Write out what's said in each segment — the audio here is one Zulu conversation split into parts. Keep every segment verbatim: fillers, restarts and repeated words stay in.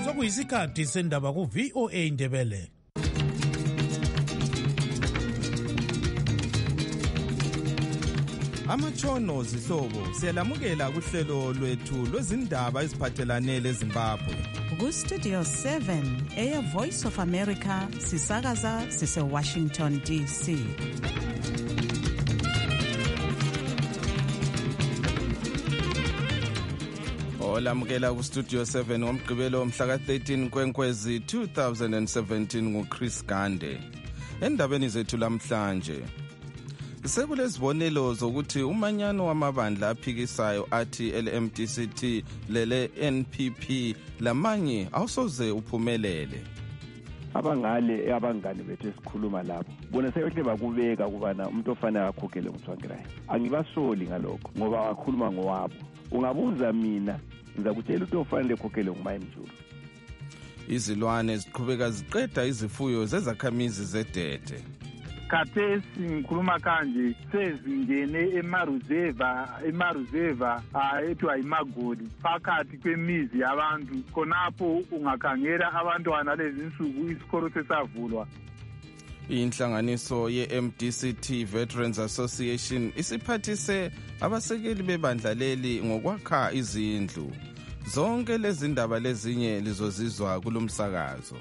sokuyisikhathi sendaba ku-V O A Ndebele. Amatshono zihlobo siyalamukela kuhlelo lwethu lwezindaba eziphathelane leZimbabwe. Ku-Studio seven, Air Voice of America, sisakaza sise-Washington D C. Olamukela ku-Studio seven ngomgqibelo mhla ka-thirteen Kwenkwezi two thousand seventeen nguChris Gande. Endabeni zethu lamhlanje, sekulezibonelo zokuthi umanyano wamabandla aphikisayo athi L M D C T lele N P P lamanye awusoze uphumelele. Abangale abangani bethu esikhuluma labo bona seyohle bakubeka kubana umuntu ofanele akhokhele uMthwangirayi. Angibasoli ngalokho ngoba wakhuluma ngowabo. Ungabuza mina ngizakutshela ukuthi ofanele ekhokhele nguMayimjulu. Izilwane ziqhubeka ziqeda izifuyo zezakhamizi zedede. Khathesi ngikhuluma kanje sezingene emaruzeva emaruzeva ethiwa iMagodi phakathi kwemizi yabantu khonapho ungakhangela abantwana lezi insuku isikolo sesavulwa. Inhlanganiso ye-M D C T Veterans Association isiphathise abasekeli bebandla leli ngokwakha izindlu. Zonke lezi ndaba lezinye lizozizwa kulomsakazo.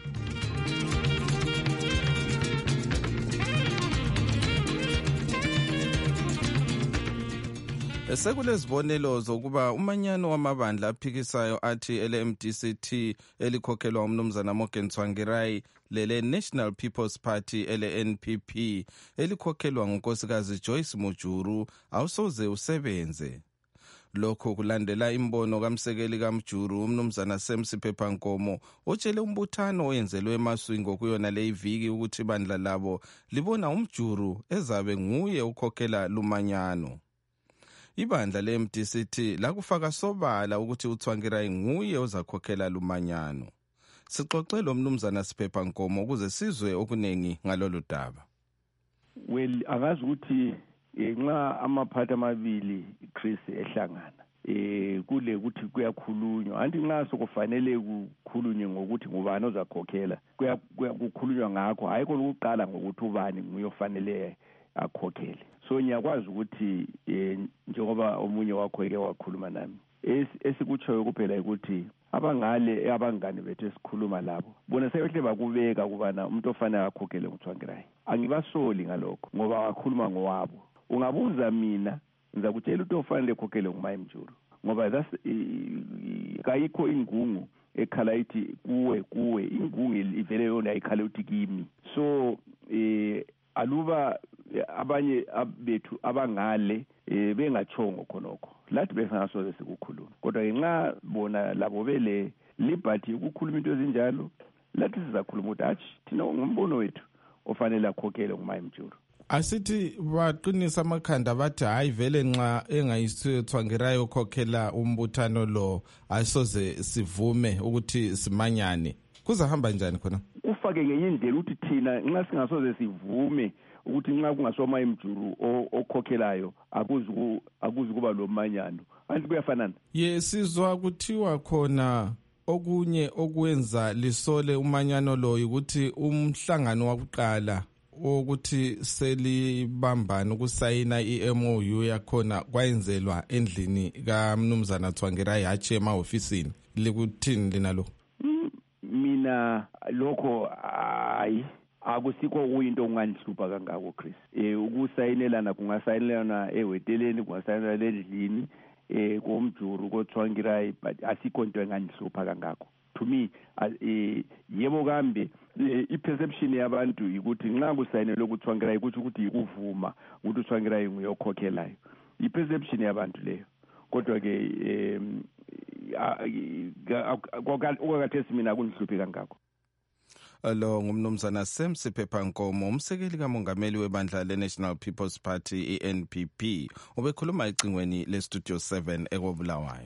Sekulezibonelo zokuba umanyano wamabandla aphikisayo athi L M D C T elikhokhelwa umnumzana Morgan Tsvangirai lele National People's Party L N P P elikhokhelwa ngunkosikazi Joyce Mujuru awusoze usebenze. Lokho kulandela imbono kamsekeli kaMjuru umnumzana Sam Siphepankomo otshele umbuthano oyenzelwe eMaswingo kuyona le iviki ukuthi bandla labo libona uMjuru ezabe nguye ukhokhela lumanyano. Ibandla le-M D C T lakufaka sobala ukuthi uTsvangirai nguye ozakhokhela lumanyano. Sixoxe lo mnumzana Siphepankomo ukuze sizwe okunengi ngalolu daba. Well, angazi ukuthi nxa amaphathi amabili Chris ehlangana eh kule ukuthi kuyakhulunywa anti nxa sokufanele kukhulunywe ngokuthi ngubani ozakhokhela kuyakukhulunywa ngakho ayikho lokuqala ngokuthi ubani nguye ofanele akhokhele. So ngiyakwazi ukuthi njengoba omunye wakho eke wakhuluma nami esikutshoyo kuphela ukuthi abangale abangani bethu esikhuluma labo bona seyohle bakubeka kubana umuntu ofanele akhokhele uMthwangirayi. Angibasoli ngalokho ngoba wakhuluma ngowabo. Ungabuza mina ngizakutshela ukuthi ofanele ekhokhele nguMayimjulu ngoba that's kayikho ingungu ekhala ithi kuwe kuwe ingungu ivele yona ikhala uthi kimi. So eh aluba abanye bethu abangale bengachongo khonokho lathi besingasoze sikukhuluma kodwa ngenxa bona labo bele liberty ukukhuluma into ezinjalo lathi sizakhuluma ukuthi athi thina ngombono wethu ofanele akhokhele nguMayimjulu. Asithi baqinisa amakhanda bathi hayi vele nxa engayisithwangirayi ukhokhela umbuthano lo ayisoze sivume ukuthi simanyane. Kuzahamba njani khona? Ufake ngenye indlela ukuthi thina nxa singasoze sivume ukuthi nxa kungasoMayimjulu okhokhelayo akuzi akuzi kuba lo manyano anti kuyafanana. Ye sizwa kuthiwa khona okunye okwenza lisole umanyano lo ukuthi umhlangano wakuqala ukuthi selibambana ukusayina i-M O U yakhona kwayenzelwa endlini kaMnumzana Tsvangirai hatshi emahofisini. Likuthini lina lo? Mina lokho hayi akusikho kuyinto unganhlupha kangako Chris. Eh ukusayinelana kungasayinelana eweteleni kungasayinelana endlini eh koMjuru koTsvangirai but asikho into enganhlupha kangako. To me eh yebo kambe i-perception yabantu ukuthi nxa kusayinelwe kuTsvangirai ukuthi ukuthi ukuvuma ukuthi uTsvangirai nguyokhokhelayo. I-perception yabantu leyo. Kodwa ke okakathesi mina akunhluphi kangako. Lo ngumnumzana Sam Siphepankomo umsekeli kamongameli webandla le-National People's Party i-N P P ubekhuluma ecingweni le-Studio seven ekobulawayo.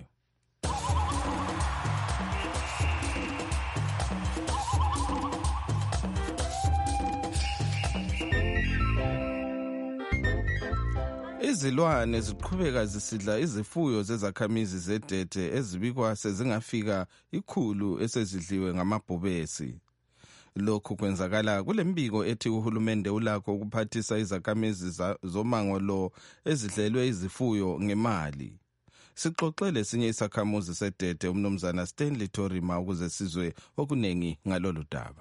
Izilwane ziqhubeka zisidla izifuyo zezakhamizi zedete ezibikwa sezingafika ikhulu esezidliwe ngamabhubesi. Lokhu kwenzakala kule mbiko ethi uhulumende ulakho ukuphathisa izakhamizi zomango lo ezidlelwe izifuyo ngemali. Sixoxele sinye isakhamuzi sedete umnumzana Stanley Torima ukuze sizwe okunengi ngalolu daba.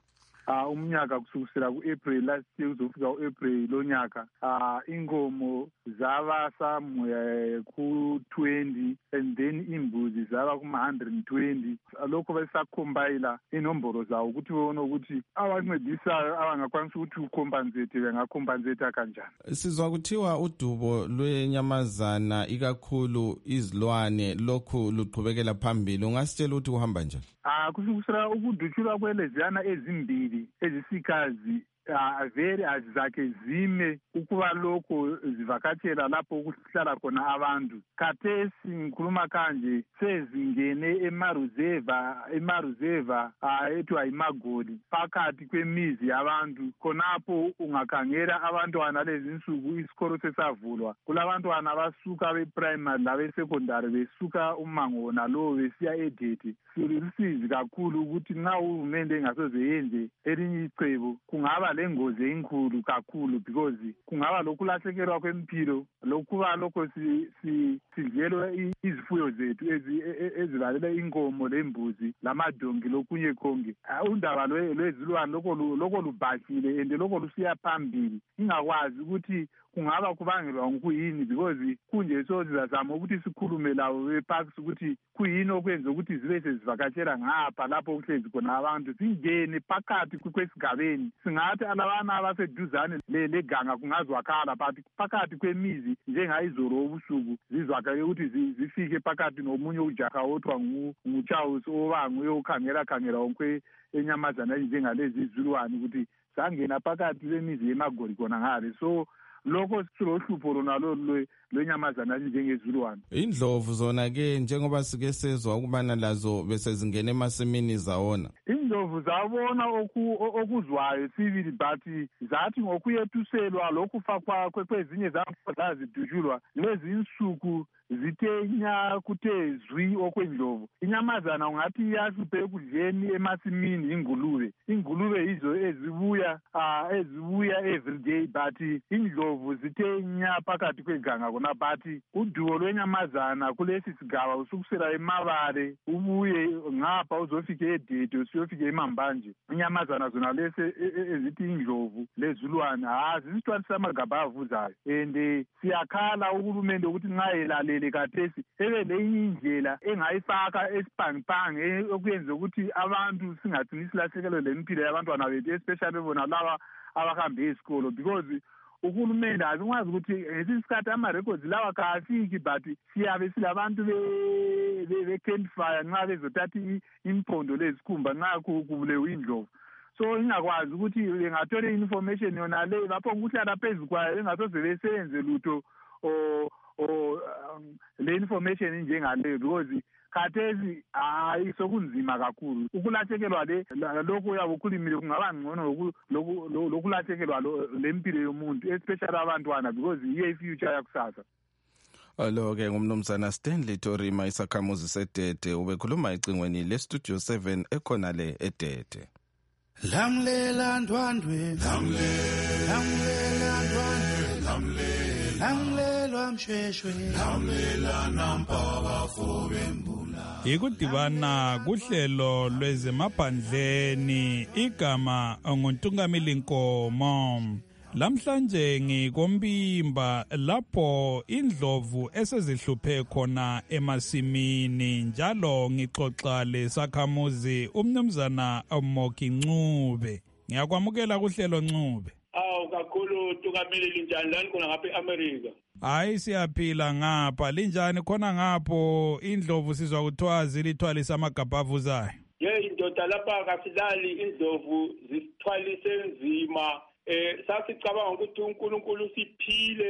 Uh, umnyaka kusukisela ku-April last year uzofika u-April lo nyaka uh, inkomo zaba somewhere ku-twenty and then imbuzi zaba kuma one hundred twenty. Lokho besakhombayila inombolo zawo ukuthi bone ukuthi abancedisayo abangakwanisa ukuthi ucompensate bengacompensate kanjani. Sizwa kuthiwa udubo lwenyamazana ikakhulu izilwane lokhu luqhubekela phambili. Ungasitshela ukuthi uhamba njani? Ah, kusukisela ukudutshulwa kweleziyana ezimbili ezisikazi uh, vele azizakhe zime ukuba lokho zivakatshela lapho kuhlala khona abantu. Khathesi ngikhuluma kanje sezingene emaruzeva emaruzeva uh, ethiwa iMagoli phakathi kwemizi yabantu. Khonapho ungakhangela abantwana lezi insuku isikolo sesavulwa. Kulabantwana abasuka be-primary labe-secondary besuka umango nalowo besiya edete. Silusizi kakhulu ukuthi nxa uhulumende engasoze yenze elinye icebo kungaba lengozi enkulu kakhulu because kungaba lokulahlekelwa kwempilo lokuba lokho sidlelwa izifuyo zethu ezilalela inkomo lembuzi lamadongi lokunye konke. Undaba lwezilwane lokho lubhashile and lokho lusiya phambili. Ingakwazi ukuthi kungaba kubangelwa ngokuyini because kunje so sizazama ukuthi sikhulume lawo beparks ukuthi kuyini okwenza ukuthi zibe sezivakatshela ngapha lapho kuhlezi khona abantu singene phakathi kwesigabeni. Singathi alabana abaseduzane leganga kungazwakhala but phakathi kwemizi njengayizolo obusuku zizwakale ukuthi zifike phakathi nomunye ujaha othwa nguCharles obanguye ukhangela khangela onke enyamazana njengalezi izilwane ukuthi sangena phakathi kwemizi yeMagoli khona ngale. So lokho silohlupho lona lwenyamazana njengezilwane. Indlovu zona ke njengoba sike sezwa ukubana lazo bese zingena emasimini zawona. Indlovu zabona okuzwayo sivili but zathi ngokuyethuselwa lokhu fakwa kwezinye zazidutshulwa lezi insuku zitenya kuthe zwi okwendlovu. Inyamazana ungathi iyasiphe ekudleni emasimini ingulube. Ingulube izo ezibuya uh, ezibuya every day but indlovu zitenya phakathi kweganga kona but udubo lwenyamazana kulesi sigaba usukusela eMabale ubuye ngapha uzofika edede usiyofika eMambanje. Inyamazana zona lesi ezithi indlovu lezilwane azisithwalisa amagaba avuzayo and siyakhala uhulumende ukuthi nxa elale khathesi ebe lenye indlela engayifaka esipangiphange okuyenza ukuthi abantu singathini silahlekelwe lempilo yabantwana bethu especially bona laba abahambe esikolo because uhulumende azikwazi ukuthi ngesikhathi ama-records lawa kafiki but siyabe silabantu be-campfire nxa bezothatha impondo lezikhumba nxa kubulewe indlovu. So ingakwazi ukuthi bengathola i-information yona le lapho ukuhlala phezu kwayo engasoze beseyenze lutho o o le information njengaleyo because khathesi hayi sokunzima kakhulu ukulahlekelwa le lokho uyabe ukhulumile kungaba ngcono lokulahlekelwa lempilo yomuntu especially abantwana because iye ifuture yakusasa. Alo ke ngumnumzana Stanley Torima isakhamuzi sedete ubekhuluma icingweni le Studio seven ekhona le edete. Lamlela ndwandwe lamlela lamlela ndwandwe lamlela lamlela msheshwe lamlela nampaba fobembula. Ikudibana kuhlelo lwezemaphandleni igama nguNtungamili Nkomo. Lamhlanje ngikombimba lapho indlovu esezihluphe khona emasimini njalo ngixoxa lesakhamuzi umnumzana Moki Ncube. Ngiyakwamukela kuhlelo Ncube. Awu kakhulu Ntungamili linjani lani khona ngapha eAmerica? Hayi siyaphila ngapha linjani khona ngapho indlovu sizwa kuthiwa zilithwalisa amagabha avuzayo. Ye indoda lapha kasilali indlovu zisithwalise nzima. Eh sasicabanga ukuthi uNkulunkulu siphile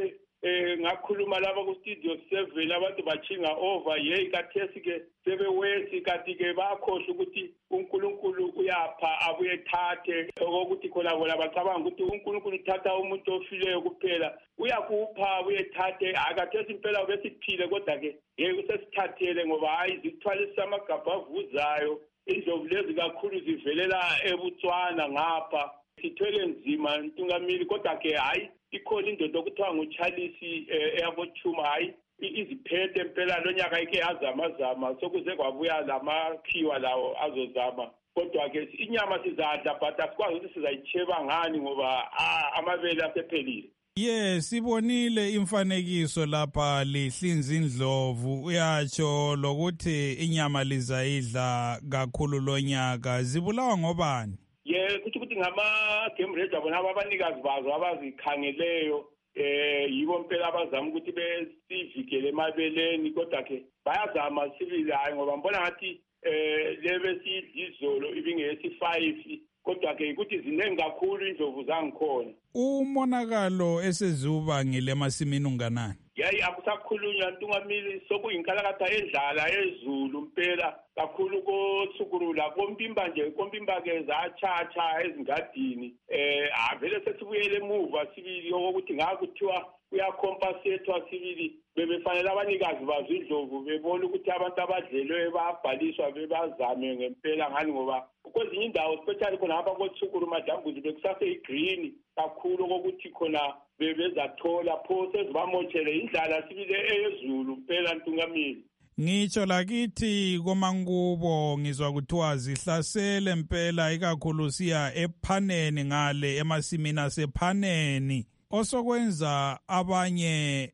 eh ngakhuluma laba ku studio seven abantu bachinga over hey kathesi ke sebewesi kathi ke bakhohle ukuthi uNkulunkulu uyapha abuye thathe ukuthi khona bona bacabanga ukuthi uNkulunkulu uthatha umuntu ofileyo kuphela uyakupha abuye thathe akathesi impela besiphile kodwa ke yeke usesithathele ngoba hayi zithwalisa amagabha avuzayo indlovu lezi kakhulu zivelela eButswana ngapha sithwele nzima Ntungamili kodwa ke hayi ikhona indoda okuthiwa nguCharles eyabothuma hayi iziphethe impela lonyaka ike yazamazama sokuze kwabuya lamakhiwa lawo azozama kodwa ke inyama sizadla but asikwazi ukuthi sizayicheba ngani ngoba amabele asephelile. Ye sibonile imfanekiso lapha lihlinza indlovu uyatsho lokuthi inyama lizayidla kakhulu lonyaka zibulawa ngobani? Ye kuthi ukuthi ngama game ranger bona abanikazi bazo abazikhangeleyo eh yibo impela abazama ukuthi besivikele emabeleni kodwa ke bayazama sibili hayi ngoba mbona ngathi eh lebe sidizolo ibingesi five kodwa ke ukuthi zinengi kakhulu indlovu zangikhona. Umonakalo esezuba ngile masimini unganani? Yayi akusakhulunywa Ntungamili sokuyinkalakatha endlala ezulu impela kakhulu kosukurula kompimba nje kompimba ke zachacha ezingadini eh avele sesibuyele emuva sibili ukuthi ngakuthiwa kuyacompensatwa sibili bebefanele abanikazi bazo indlovu bebona ukuthi abantu abadlelwe bayabhaliswa bebazame ngempela ngani ngoba kwezinye indawo especially khona apha kosukuru madambuzi bekusase igreen kakhulu kokuthi khona bebezathola pho sezibamothele indlala sibile eyezulu impela Ntungamili. Ngitsho lakithi komankubo ngizwa kuthiwa zihlasele impela ikakhulu siya ePhaneni ngale emasimini asePhaneni osokwenza abanye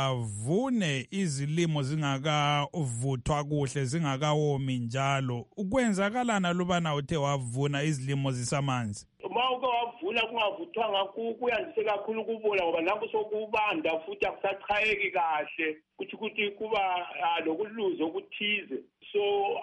bavune izilimo zingakavuthwa kuhle zingakawomi njalo ukwenzakalana lubana uthe wavuna izilimo zisamanzi. Uma uke wavuna kungavuthwanga kuyandise kakhulu kubola ngoba nakho sokubanda futhi akusachayeki kahle kuthi ukuthi kuba lokuluza okuthize so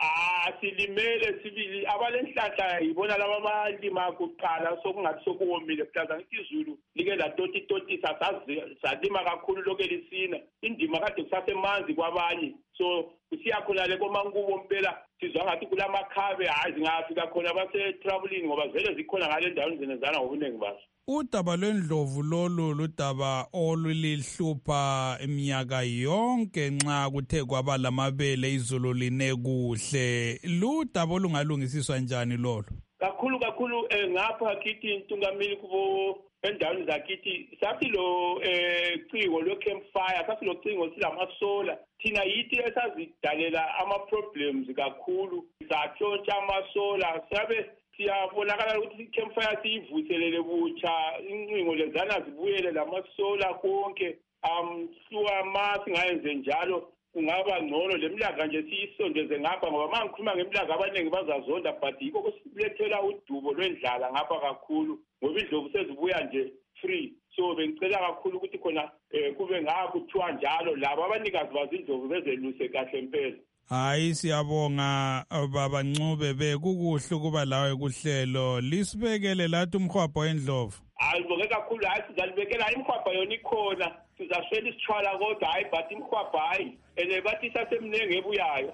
asilimele sibili abalenhlahla yibona laba abalima kuqala sokungathi sokuwomile kuhlaza ngithi izulu like la toti toti sasalima kakhulu lokho lisina indima kade kusasemanzi kwabanye so siyakhona le komankubo impela sizwa ngathi kulamakhabe hayi zingafika khona base traveling ngoba vele zikhona ngale ndawo zenezana ngobunengi baso. Udaba lwendlovu lolu ludaba olulihlupha iminyaka yonke nxa kuthe kwaba lamabele izulu line kuhle ludaba olungalungisiswa njani lolo? Kakhulu kakhulu ngapha kithi Ntungamili kubo endaweni zakithi sathi lo eh cingo lo campfire sathi lo cingo silamasola thina yithi esazidalela ama problems kakhulu sathontsha amasola sabe siyabonakala ukuthi campfire siyivuselele butsha incingo lezana zibuyele lamasola konke um suwa masi ngayenze njalo kungaba ngcono lemlanga nje siyisondeze ngapha ngoba mangikhuluma ngemlanga abaningi bazazonda but yiko kusilethela udubo lwendlala ngapha kakhulu ngoba indlovu sezibuya nje free so bengicela kakhulu ukuthi khona kube ngakuthiwa njalo labo abanikazi bazindlovu bezeluse kahle impela. Hayi siyabonga baba Ncube bekukuhle kuba lawe kuhlelo lisibekele lathi umkhwabho wendlovu. Ayibonge kakhulu hayi sizalibekela imkhwabha yona ikhona sizashela isithwala kodwa hayi but imkhwabha hayi ene bathi sasemnenge ebuyayo.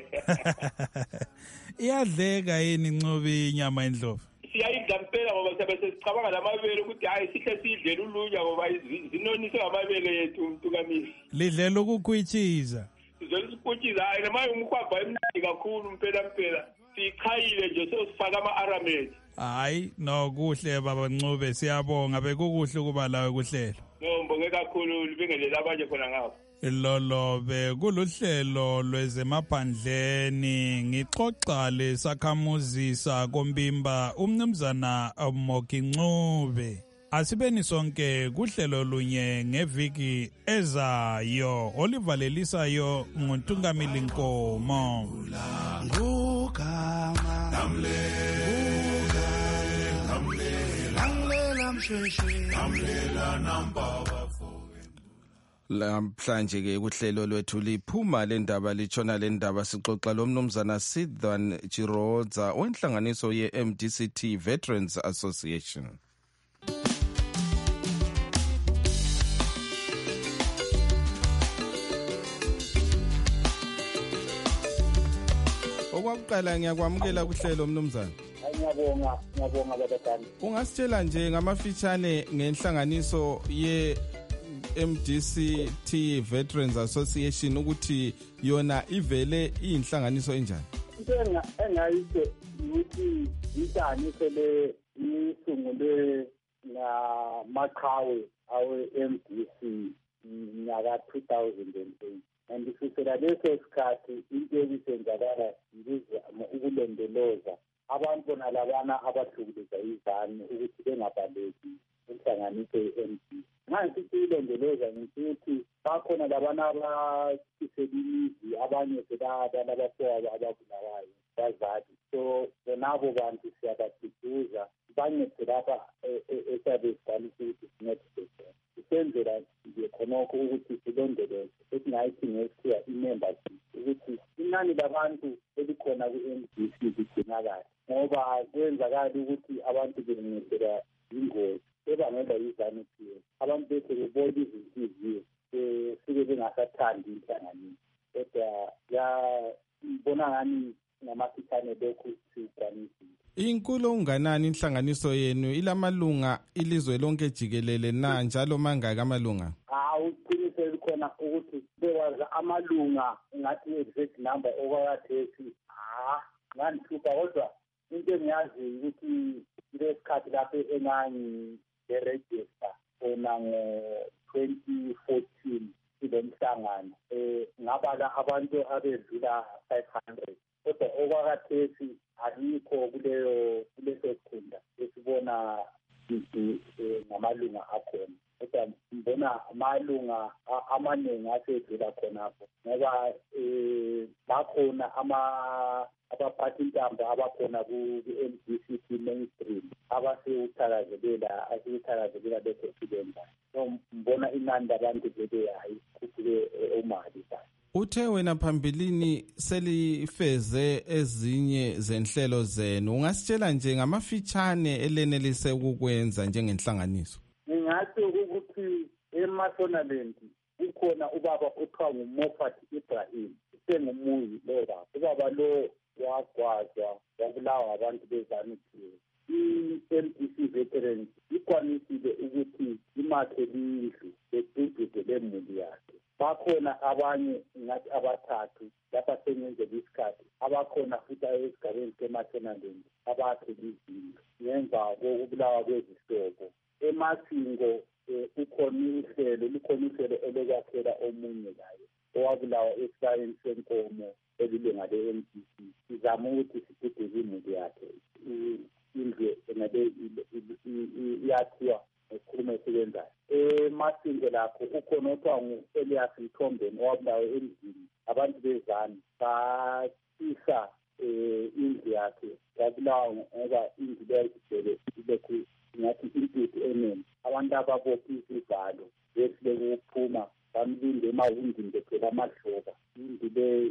Iyadleka yini Ncube inyama endlovu? Siyayidla impela ngoba sibe sesicabanga lamabele ukuthi hayi sihle sidlela ulunya ngoba zinonise ngamabele yethu Ntungamili. Lidlela ukukhwichiza. Sizolisikhwichiza hayi noma umkhwabha emnandi kakhulu impela impela sichayile nje sosifaka ama-aramedi. Hayi no kuhle baba Ncube siyabonga bekukuhle kuba lawe kuhlelo. Ngibonge kakhulu libingelela abanye khona ngapha. Lolo bekuluhlelo lwezemaphandleni ngixoxa lesakhamuzi sakombimba umnumzana Moki Ncube. Asibeni sonke kuhlelo lunye ngeviki ezayo olivalelisayo nguNtungamili Nkomo. Ngugama namlela namba Lamhlanje ke kuhlelo lwethu liphuma lendaba litshona lendaba sixoxa lomnumzana Sidwan Chirodza wenhlanganiso ye M D C T Veterans Association. okwakuqala ngiyakwamukela kuhlelo mnumzana. Ngiyabonga, ngiyabonga babathandani. Ungasitshela nje ngamafitshane ngenhlanganiso ye M D C T Veterans Association ukuthi yona ivele iyinhlanganiso enjani? Into engayisho ukuthi inhlanganiso le isungulwe namaqhawe awe M D C nyaka two thousand eight. And kusukela leso sikhathi into ebisenzakala ngizama ukulondoloza abantu bona labana abahlukumeza izane ukuthi bengabaleki inhlanganiso ye-M D. Manje siyilondoloza ngithi bakhona labana abakiselimizi abanye sebada labafowabo ababulawayo bazali. So bonabo bantu siyabaduduza bancede lapha esabesikhalisa ukuthi sincedise. Senzela nje khonokho ukuthi silondoloze esingayithi ngesikhiwa i-membership ukuthi inani labantu elikhona ku-M D C ligcinakala ngoba kwenzakala ukuthi abantu bengehlelwa yingozi ebangela yizaniphiwe abantu bese bebona izinhliziyo sike bengasathandi inhlanganiso kodwa yabona ngani ngamafitshane lokhu sikwanisile. Inkulu unganani inhlanganiso yenu ilamalunga ilizwe lonke jikelele na njalo mangaka amalunga? Hawu uqinisele likhona ukuthi bewaza amalunga ngathi exact number okwakhathi ah nganthupa kodwa into engiyazi ukuthi lesikhathi lapho engangi register ona ngo twenty fourteen silomhlangano eh ngabala abantu abedlula five hundred kodwa okwakhathi alikho kuleyo kuleso sikhunda esibona ngamalunga akhona kodwa mbona amalunga amaningi asedlula khonapho ngoba eh bakhona ama abaphathi intambo abakhona ku-M D C T mainstream abasewuthakazelela asewuthakazelela bepresident so mbona inani labantu bebe hayi kukhule omali kahle. Uthe wena phambilini selifeze ezinye zenhlelo zenu ungasitshela nje ngamafitshane elenelise ukukwenza njengenhlanganiso? Ngingathi ukuthi eMashonaland ukhona ubaba othiwa nguMoffat Ibrahim sengumuyi lo baba ubaba lo wagwazwa wabulawa abantu bezaniphiwe. I-M D C Veterans ikwanisile ukuthi imakhe lindlu beduduze lemuli yakhe. Bakhona abanye ngathi abathathu lapha sengenzela isikhathi abakhona futhi esigabeni seMashonaland abakhe izindlu ngemva kokubulawa kwezihlobo. Emasingo ukhona uhlelo lukhona uhlelo olokwakhela omunye layo owabulawa esibayeni senkomo elilunga le-M D C. Sizama ukuthi siduduze imuli yakhe indlu engabe iyakhiwa nesikhulumo esibenzayo. Emasingo lakho ukhona othiwa ngu-Elias Mthombeni owabulawa endlini abantu bezane bathisa indlu yakhe yabulawa ngoba indlu leyo igcwele ilokhu ngathi intuthu eningi abantu ababopha izivalo besileke ukuphuma bamlinde emawindini bephela amadloba indlu le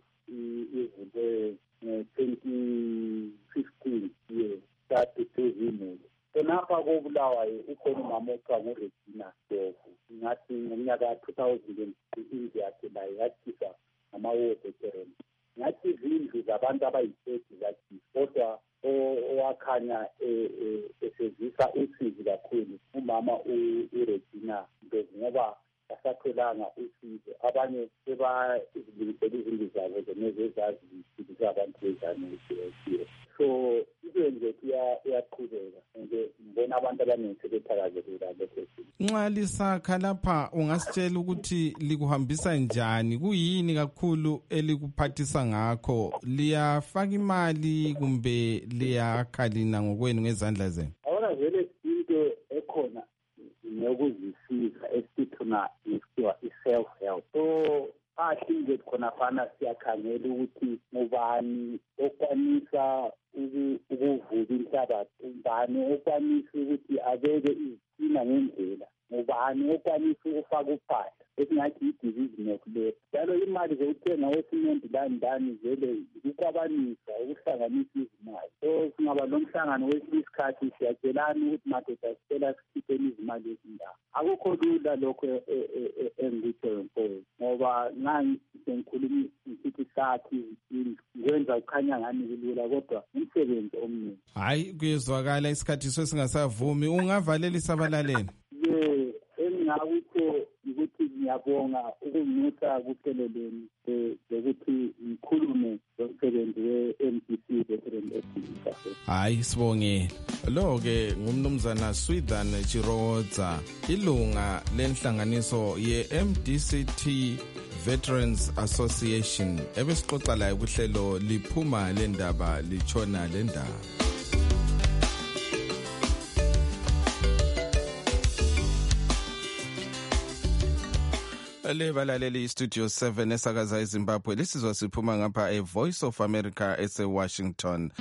ivulwe ngo-twenty fifteen ye saduduza imuli. Khonapha kobulawayo ukhona umama othiwa nguRegina Dovu ngathi ngomnyaka two thousand indlu yakhe layo yathiswa ngama-war veterans. Ngathi izindlu zabantu abayi-thirty zathi kodwa owakhanya esevisa usizi kakhulu umama uRegina Dovu ngoba asatholanga usizo abanye sebazilungisela izindlu zabo zenezezazi zifisa abantu bezane. So ibe nje iyaqhubeka nje mbona abantu abaningi sebethakazelela lokho. Nxa lisakha lapha ungasitshela ukuthi likuhambisa njani kuyini kakhulu elikuphathisa ngakho liyafaka imali kumbe liyakhalina ngokwenu ngezandla zenu? Awona vele into ekhona ngokuzisiza esithuna isiwa i-self help. So ahlinze khona fana siyakhangela ukuthi ngubani okwanisa ukuvuka inhlabathi ubani okwanisa ukuthi abeke izitina ngendlela ngubani okwanisa ukufaka uphahla esingathi i-division of labour. Njalo imali zokuthenga wesimenti lani ndani vele ukwabanisa ukuhlanganisa izimali. So singaba lomhlangano wesinye isikhathi siyatshelana ukuthi madoda sicela sikhipheni izimali ezindawo. Akukho lula lokho engikutshoyo mfowethu, ngoba nxa sengikhuluma ngithi sathi ngwenza ukhanya ngani kulula kodwa umsebenzi omningi. Hayi kuyezwakala isikhathi sesingasavumi. Ungavalelisa abalaleli? Ye engingakutsho ukuthi ngiyabonga ukunyusa kuhleleleni ukuthi ngikhulume ngomsebenzi we-M D C Veteran Activity. Hayi sibongele. Lo-ke ngumnumzana Swithan Chiroza, ilunga lenhlanganiso ye-M D C T Veterans Association, ebesixoxa layo kuhlelo liphuma lendaba litshona lendaba. Le balaleli Studio seven esakaza eZimbabwe, lisizwa siphuma ngapha e Voice of America ese Washington.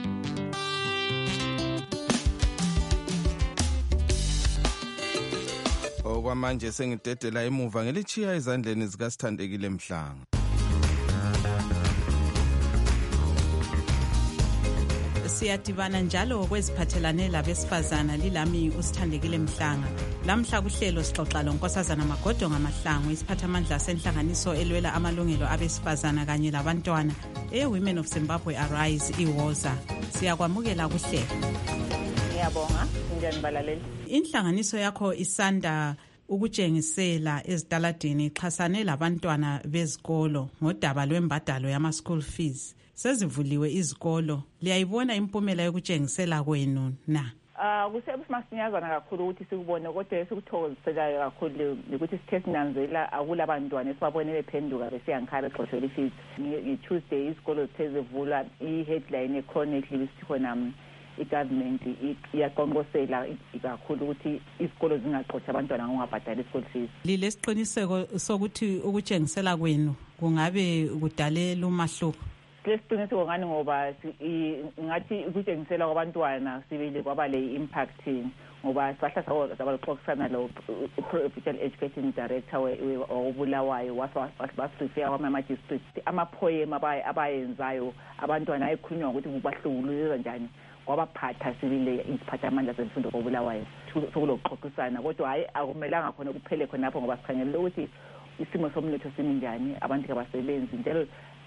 Okwamanje sengidedela emuva ngelichiya ezandleni zikaSithandekile Mhlanga. Siyadibana njalo kweziphathelane labesifazana, lilami uSithandekile Mhlanga. Lamhla kuhlelo sixoxa lonkosazana Magodo Ngamahlangu, isiphathamandla senhlanganiso elwela amalungelo abesifazana kanye labantwana e-Women of Zimbabwe Arise iwoza. Siyakwamukela kuhlelo. Ngiyabonga, njani balaleli? Inhlanganiso yakho isanda ukutshengisela ezitaladini ixhasane labantwana bezikolo ngodaba lwembadalo yama school fees. Sezivuliwe izikolo, liyayibona impumela yokutshengisela kwenu na? Ah, kusebusimasinyazana kakhulu ukuthi sikubone, kodwa esikuthokoziselayo kakhulu ukuthi sithe sinanzela akulabantwana esibabone bephenduka besiyankhala bexoshela ifees. Nge-Tuesday izikolo zithe zivulwa, i-headline echronically sikhona i-government iyaqonqosela kakhulu ukuthi izikolo zingaxotsha abantwana ngokungabhadali i-school fees. Lilesiqiniseko sokuthi ukutshengisela kwenu kungabe kudalela umahluko? Lesiqiniseko ngani ngoba ngathi ukutshengisela kwabantwana sibili kwaba le impact ngoba sahla sabaxoxisana lo Provincial Education Director wobulawayo wasifreya kwama district ama-poem abayenzayo abantwana ayikhulunywa ukuthi kubahlunguluza njani kwabaphatha sibile iziphathamandla zemfundo kobulawayo sokulokuxoxisana. Kodwa hayi akumelanga khona kuphele khonapho ngoba sikhangelele ukuthi isimo somnotho simi njani, abantu kabasebenzi, njalo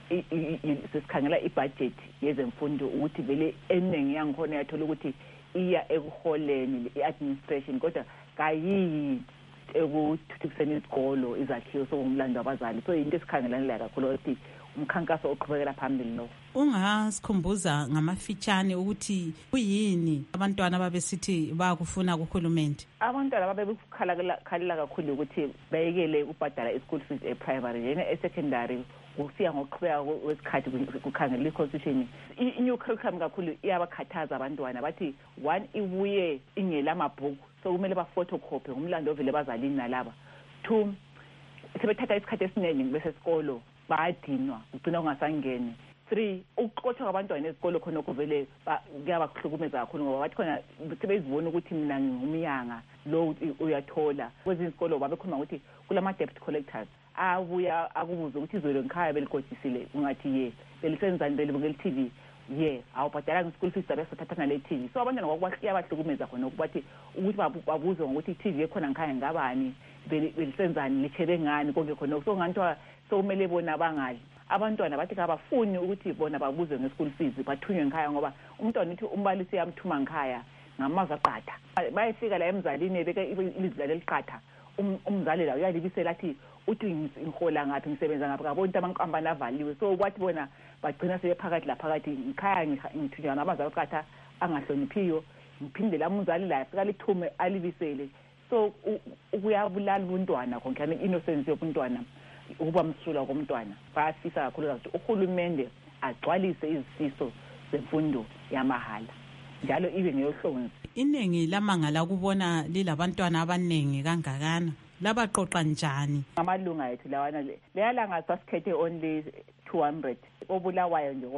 sesikhangela ibudget yezemfundo ukuthi vele eningi yangikhona yathola ukuthi iya ekuholeni i-administration kodwa kayiyi ekuthuthukiseni izikolo izakhiwo sokungumlando wabazali. So into esikhangelane kakhulu ukuthi umkhankaso oqhubekela phambili lo. Ungasikhumbuza ngamafitshane ukuthi kuyini abantwana babesithi bayakufuna kuhulumende? Abantwana babekukhalela kakhulu ukuthi bayekele ukubhadala i-school fees e-primary, yena e-secondary kusiya ngokuqhubeka kwesikhathi kukhangela i-constitution. I-new curriculum kakhulu iyabakhathaza abantwana, bathi one ibuye ingela amabhuku, so kumele ba-photocopy ngumlando ovele bazalini nalaba. Two, sebethatha isikhathi esiningi besesikolo bayadinwa ugcina ungasangeni. Three, ukuxotsha kwabantwana esikolo khona kuvele kuyabakuhlukumeza kakhulu ngoba bathi khona sebezibona ukuthi mina ngumyanga lo uyathola. Kwezinye izikolo babekhuluma ukuthi kulama-debt collectors abuya akubuze ukuthi izwelo ngikhaya beligodisile, ungathi ye belisenzani belibukela i-T V, ye awubhadalanga i-school fees zabe sothatha nale T V. So abantwana ngokwakuyabahlukumeza khona ukuthi ukuthi babuze ngokuthi i-T V ekhona ngikhaya ngabani, belisenzani, lichele ngani, konke khona. So ngantwa sokumele bona bangali. Abantwana bathi kabafuni ukuthi bona babuze nge-school fees, bathunywe ngikhaya ngoba umntwana uthi umbalisi yamthuma ngikhaya ngamazwi aqatha. Bayefika la emzalini beke ilizwi leliqatha, umzali la uyalibisela athi uthi ngihola ngaphi, ngisebenza ngaphi, kaboni ukuthi amankampani avaliwe. So kwathi bona bagcina sebephakathi la phakathi ngikhaya ngithunywa ngamazwi aqatha angahloniphiyo, ngiphinde la umzali la fika lithume alibisele. So ukuyabulala ubuntwana konke innocence yobuntwana, ukuba msula komntwana. Bayafisa kakhulu ukuthi uhulumende agcwalise izifiso zemfundo yamahala njalo ibe ngeyohlonzi. Iningi lamangala kubona lilabantwana abaningi kangakana, labaqoqa njani? Amalunga ethu lawana leyalanga sasikhethe only two hundred obulawayo nje, kodwa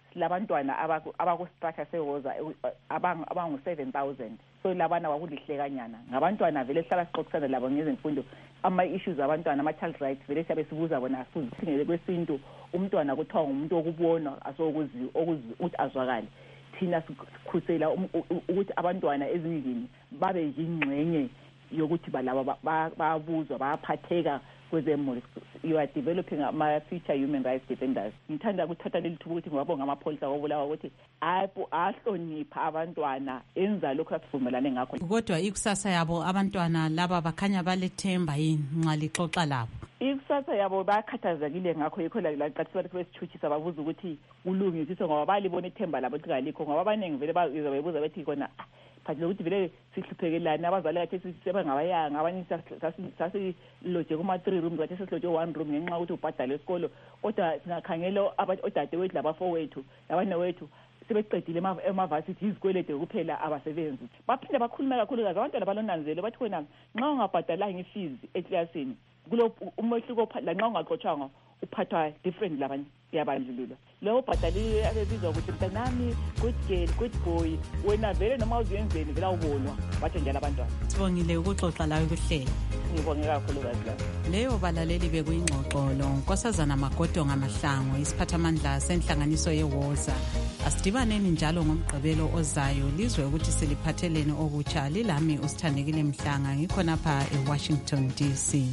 labantwana abaku-structure sewoza abangu-seven thousand. So labana kwakulihlekanyana ngabantwana vele sihlala sixoxisana labo ngezemfundo, ama-issues abantwana, ama-child rights vele siyabe sibuza bona singele kwesintu umntwana kuthiwa ngumuntu wokubona asokuziyo ukuthi azwakale. Thina sikhusela ukuthi abantwana ezindlini babe yingxenye yokuthi balaba bayabuzwa bayaphatheka kwezemuli. You are developing my future human rights defenders. Ngithanda ukuthatha leli thuba ukuthi ngiyabonga amapholisa wobulawa ukuthi ahlonipha abantwana enza lokho asivumelane ngakho. Kodwa ikusasa yabo abantwana laba bakhanya balethemba yini nxa lixoxa labo? Ikusasa yabo bayakhathazekile ngakho yikho la laqathisa ukuthi besithuthisa babuza ukuthi kulungisiswe ngoba balibona ithemba labo ukuthi kalikho ngoba abaningi vele bayiza bayibuza bethi khona phathi lokuthi vele sihluphekelana abazali kathi sisebengabayanga abanye sasiloje kuma-three rooms kathi sesiloje one room ngenxa yokuthi ubhadale esikolo, kodwa singakhangela odadewethu labafowethu labanewethu sebeqedile emavasithi izikwelede kuphela abasebenzi. Baphinde bakhuluma kakhulukazi abantwana balonanzelo bathi khona nxa ungabhadalanga ifees eklasini kulo umehluko lanxa ungaxotshwanga uphathwa different labanye yabandlululwa. Leyo bhadaliwe abebizwa ukuthi mntanami good girl good boy wena vele noma uziyenzeni vela ubonwa bathe njalo abantwana. Sibongile ukuxoxa lawe kuhlelo. Ngibonge kakhulukazi la. Leyo balaleli bekuyingxoxo lo Nkosazana Magodo ngamahlango isiphathamandla senhlanganiso yeWoza. Asidibaneni njalo ngomgqibelo ozayo lizwe ukuthi siliphatheleni okutsha. Lilami uSithandekile Mhlanga ngikhona lapha eWashington D C.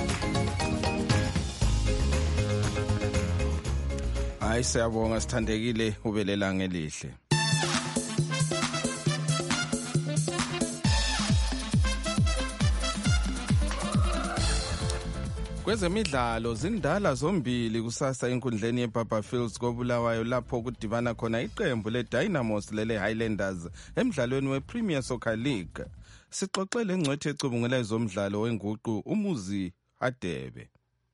Hayi siyabonga Sithandekile, ubelelanga elihle. Kwezemidlalo zindala zombili kusasa enkundleni yeBaba Fields koBulawayo lapho kudibana khona iqembu leDynamos lele Highlanders emidlalweni wePremier Soccer League. Sixoxele ngcwethe ecubungela ezomdlalo wenguqu uMuzi Hadebe.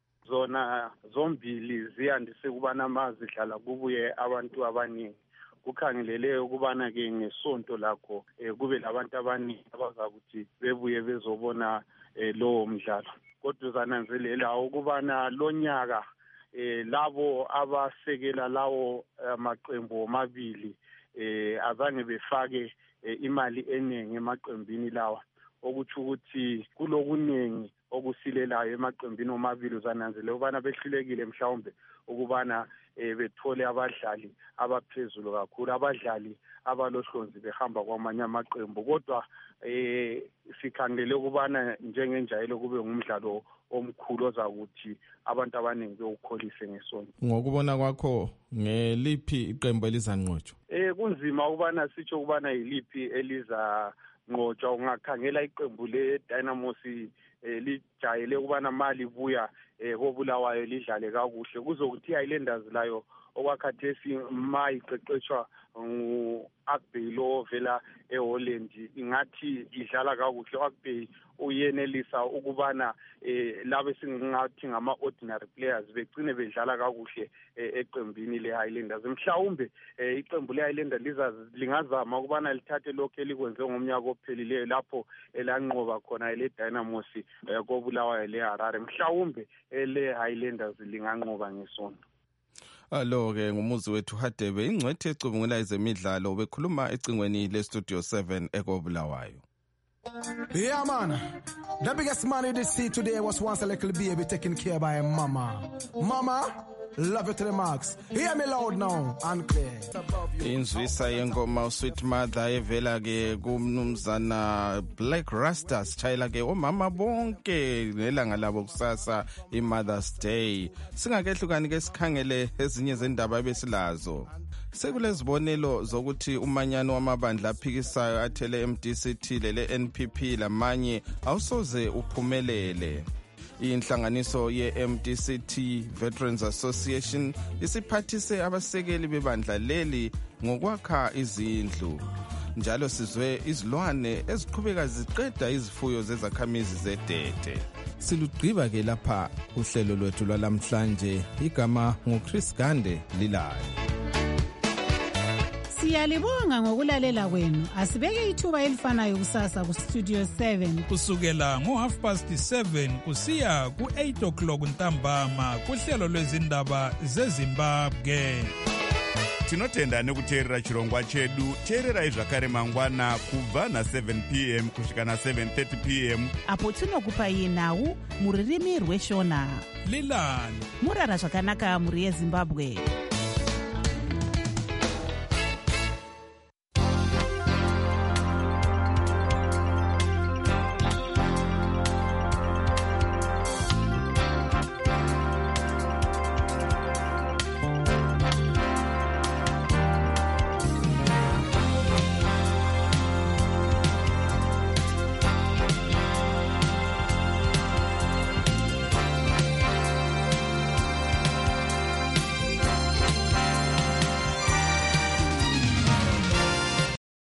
Zona zombili ziyandise kubana amazidlala kubuye abantu abaningi. Kukhangelele ukubana ke ngesonto lakho kube labantu abaningi abazakuthi bebuye bezobona lowo mdlalo. Kodwa zananzelela ukubana lonyaka eh labo abasekela lawo amaqembu omabili eh azange befake imali eningi emaqembini lawa, okuthi ukuthi kulokunengi okusilelayo emaqembini omabili. Uzananzelela ukubana behlulekile mhlawumbe ukubana bethole abadlali abaphezulu kakhulu, abadlali abalohlonzi behamba kwamanye amaqembu. Kodwa eh sikhangelele ukubana njengenjayelo kube ngumdlalo omkhulu ozakuthi abantu abaningi bewukholise ngesonto. Ngokubona kwakho ngeliphi iqembu elizanqotshwa? Eh kunzima ukubana sitsho ukubana yiliphi eliza nqotshwa. Ungakhangela iqembu leDynamos lijayele ukubana mali buya koBulawayo lidlale kakuhle, kuzokuthi Highlanders layo okwakhathesi mayiqeqeshwa ngu-Akbey lo vela eHolland ingathi idlala kakuhle. U-Akbey uyenelisa ukubana labe singathi ngama-ordinary players begcine bedlala kakuhle eqembini le-Highlanders. Mhlawumbe iqembu le-Highlanders lingazama ukubana lithathe lokho elikwenze ngomnyaka ophelileyo lapho elanqoba khona le-Dynamos koBulawayo le-Harare. Mhlawumbe le-Highlanders linganqoba ngesonto. Alo ke ngumuzi wethu Hadebe ingcwethe ecubungela ezemidlalo bekhuluma ecingweni le Studio seven eKobulawayo. Yeah man, the biggest man you did see today was once a little baby taken care by a mama. Mama, love you to the max. Hear me loud now and clear. Inzwisa yengoma Sweet Mother evela ke kumnumzana Black Rastas chayela ke omama bonke nelanga labo kusasa iMother's Day. Singakehlukani ke sikhangele ezinye zendaba ebesilazo. Sekulezibonelo zokuthi umanyano wamabandla aphikisayo athele M D C T lele N P P lamanye awusoze uphumelele. Inhlanganiso ye-M D C T Veterans Association isiphathise abasekeli bebandla leli ngokwakha izindlu. Njalo sizwe izilwane eziqhubeka ziqeda izifuyo zezakhamizi zedede. Silugqiba ke lapha uhlelo lwethu lwalamhlanje. Igama nguChris Gande lilayo. Siyalibonga ngokulalela kwenu. Asibeke ithuba elifanayo kusasa ku Studio seven kusukela ngo half past seven kusiya ku eight o'clock ntambama kuhlelo lwezindaba zeZimbabwe. tinotenda nekuteerera chirongwa chedu. teererai zvakare mangwana kubva na-seven p m kusvika na-seven thirty p m apo tinokupai nhau mururimi rweshona. lilani murara zvakanaka muri yezimbabwe.